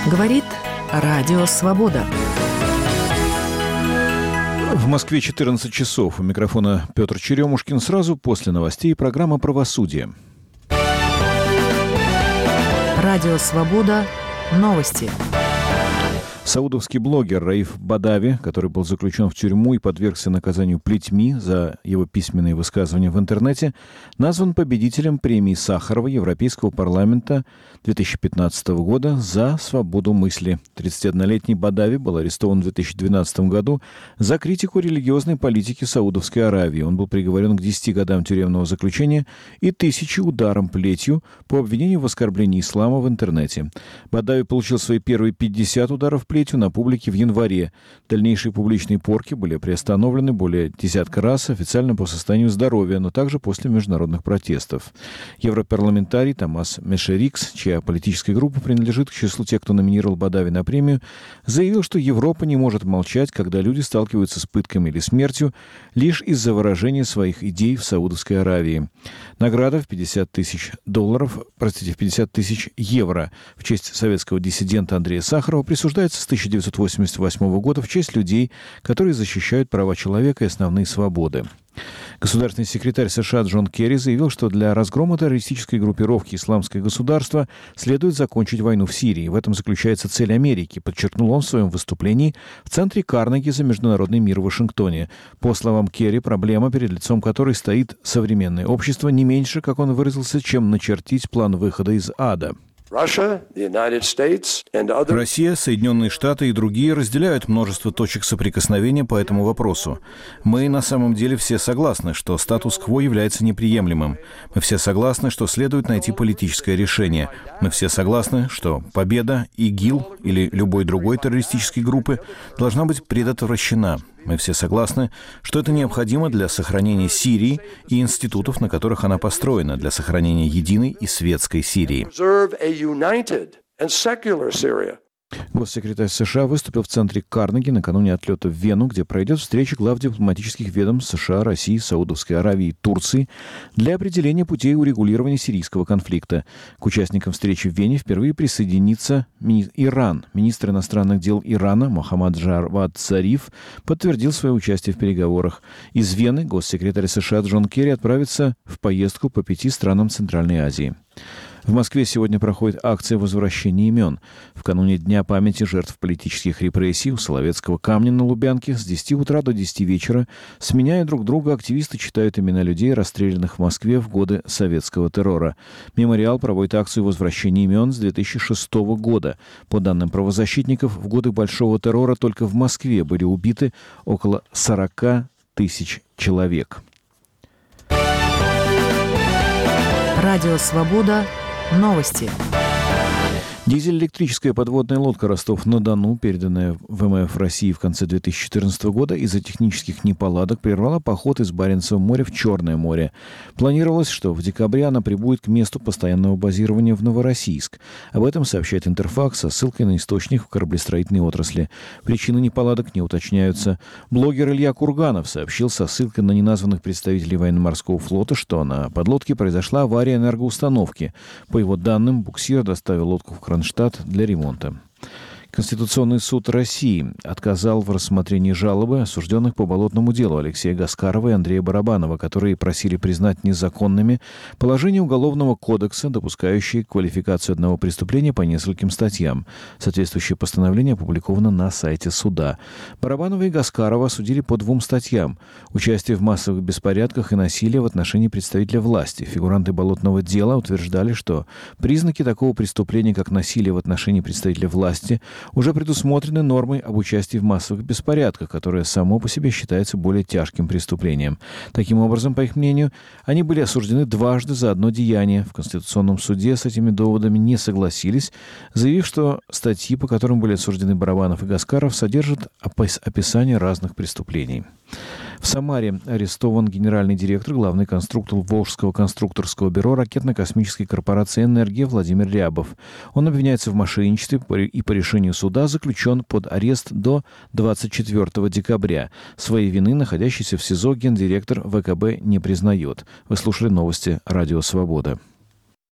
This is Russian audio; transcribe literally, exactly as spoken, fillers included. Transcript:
Говорит Радио Свобода. В Москве четырнадцать часов. У микрофона Петр Черемушкин. Сразу после новостей программа «Правосудие». Радио Свобода. Новости. Саудовский блогер Раиф Бадави, который был заключен в тюрьму и подвергся наказанию плетьми за его письменные высказывания в интернете, назван победителем премии Сахарова Европейского парламента две тысячи пятнадцатого года за свободу мысли. тридцатиоднолетний Бадави был арестован в две тысячи двенадцатом году за критику религиозной политики Саудовской Аравии. Он был приговорен к десяти годам тюремного заключения и тысяче ударам плетью по обвинению в оскорблении ислама в интернете. Бадави получил свои первые пятьдесят ударов плетью на публике в январе. Дальнейшие публичные порки были приостановлены более десятка раз официально по состоянию здоровья, но также после международных протестов. Европарламентарий Томас Мешерикс, чья политическая группа принадлежит к числу тех, кто номинировал Бадави на премию, заявил, что Европа не может молчать, когда люди сталкиваются с пытками или смертью лишь из-за выражения своих идей в Саудовской Аравии. Награда в пятьдесят тысяч долларов, простите, в пятьдесят тысяч евро в честь советского диссидента Андрея Сахарова присуждается с тысяча девятьсот восемьдесят восьмого года в честь людей, которые защищают права человека и основные свободы. Государственный секретарь США Джон Керри заявил, что для разгрома террористической группировки «Исламское государство» следует закончить войну в Сирии. В этом заключается цель Америки, подчеркнул он в своем выступлении в Центре Карнеги за международный мир в Вашингтоне. По словам Керри, проблема, перед лицом которой стоит современное общество, не меньше, как он выразился, чем начертить план выхода из ада. Россия, Соединенные Штаты и другие разделяют множество точек соприкосновения по этому вопросу. Мы на самом деле все согласны, что статус-кво является неприемлемым. Мы все согласны, что следует найти политическое решение. Мы все согласны, что победа ИГИЛ или любой другой террористической группы должна быть предотвращена. Мы все согласны, что это необходимо для сохранения Сирии и институтов, на которых она построена, для сохранения единой и светской Сирии. Госсекретарь США выступил в Центре Карнеги накануне отлета в Вену, где пройдет встреча глав дипломатических ведомств США, России, Саудовской Аравии и Турции для определения путей урегулирования сирийского конфликта. К участникам встречи в Вене впервые присоединится ми- Иран. Министр иностранных дел Ирана Мохаммад Джавад Зариф подтвердил свое участие в переговорах. Из Вены госсекретарь США Джон Керри отправится в поездку по пяти странам Центральной Азии. В Москве сегодня проходит акция возвращения имен. В кануне Дня памяти жертв политических репрессий у Соловецкого камня на Лубянке с десяти утра до десяти вечера, сменяя друг друга, активисты читают имена людей, расстрелянных в Москве в годы советского террора. Мемориал проводит акцию возвращения имен с две тысячи шестого года. По данным правозащитников, в годы Большого террора только в Москве были убиты около сорока тысяч человек. Радио Свобода. Новости. Дизель-электрическая подводная лодка «Ростов-на-Дону», переданная в эм эф России в конце две тысячи четырнадцатого года, из-за технических неполадок прервала поход из Баренцева моря в Черное море. Планировалось, что в декабре она прибудет к месту постоянного базирования в Новороссийск. Об этом сообщает Интерфакс со ссылкой на источник в кораблестроительной отрасли. Причины неполадок не уточняются. Блогер Илья Курганов сообщил со ссылкой на неназванных представителей военно-морского флота, что на подлодке произошла авария энергоустановки. По его данным, буксир доставил лодку в Кронштадт для ремонта. Конституционный суд России отказал в рассмотрении жалобы осужденных по болотному делу Алексея Гаскарова и Андрея Барабанова, которые просили признать незаконными положения Уголовного кодекса, допускающие квалификацию одного преступления по нескольким статьям. Соответствующее постановление опубликовано на сайте суда. Барабанова и Гаскарова осудили по двум статьям: участие в массовых беспорядках и насилие в отношении представителя власти. Фигуранты болотного дела утверждали, что признаки такого преступления, как насилие в отношении представителя власти, уже предусмотрены нормой об участии в массовых беспорядках, которое само по себе считается более тяжким преступлением. Таким образом, по их мнению, они были осуждены дважды за одно деяние. В Конституционном суде с этими доводами не согласились, заявив, что статьи, по которым были осуждены Барабанов и Гаскаров, содержат описание разных преступлений. В Самаре арестован генеральный директор, главный конструктор Волжского конструкторского бюро ракетно-космической корпорации «Энергия» Владимир Рябов. Он обвиняется в мошенничестве и по решению суда заключен под арест до двадцать четвёртого декабря. Своей вины находящийся в СИЗО гендиректор вэ ка бэ не признает. Вы слушали новости «Радио Свобода».